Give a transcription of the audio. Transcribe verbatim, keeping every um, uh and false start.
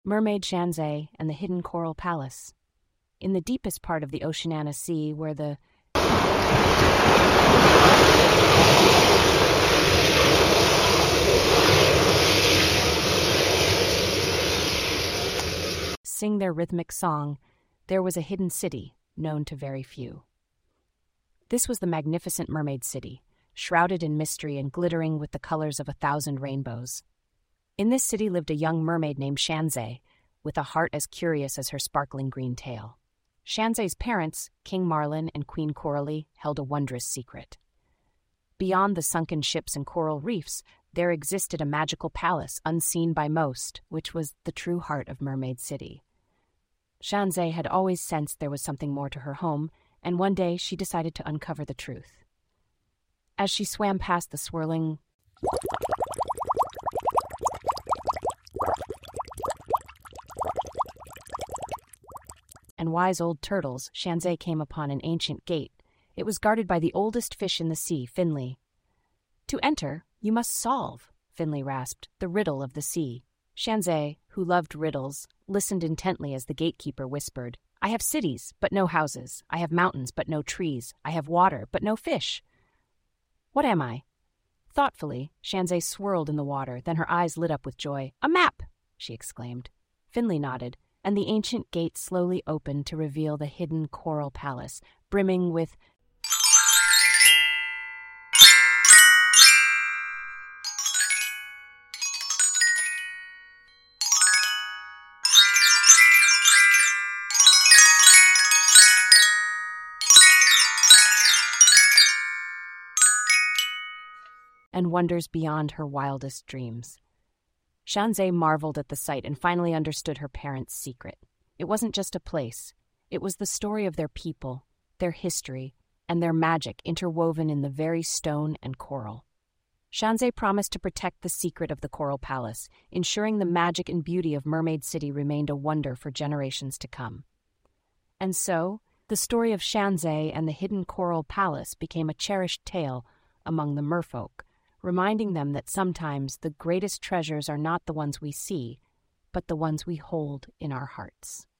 Mermaid Shanzay and the Hidden Coral Palace. In the deepest part of the Oceania Sea, where the sing their rhythmic song, there was a hidden city known to very few. This was the magnificent Mermaid City, shrouded in mystery and glittering with the colors of a thousand rainbows. In this city lived a young mermaid named Shanzay, with a heart as curious as her sparkling green tail. Shanzay's parents, King Marlin and Queen Coralie, held a wondrous secret. Beyond the sunken ships and coral reefs, there existed a magical palace unseen by most, which was the true heart of Mermaid City. Shanzay had always sensed there was something more to her home, and one day she decided to uncover the truth. As she swam past the swirling and wise old turtles, Shanzay came upon an ancient gate. It was guarded by the oldest fish in the sea, Finley. "To enter, you must solve," Finley rasped, "the riddle of the sea." Shanzay, who loved riddles, listened intently as the gatekeeper whispered, "I have cities, but no houses. I have mountains, but no trees. I have water, but no fish. What am I?" Thoughtfully, Shanzay swirled in the water, then her eyes lit up with joy. "A map!" she exclaimed. Finley nodded, and the ancient gate slowly opened to reveal the hidden coral palace, brimming with and wonders beyond her wildest dreams. Shanzay marveled at the sight and finally understood her parents' secret. It wasn't just a place. It was the story of their people, their history, and their magic interwoven in the very stone and coral. Shanzay promised to protect the secret of the Coral Palace, ensuring the magic and beauty of Mermaid City remained a wonder for generations to come. And so, the story of Shanzay and the Hidden Coral Palace became a cherished tale among the merfolk, reminding them that sometimes the greatest treasures are not the ones we see, but the ones we hold in our hearts.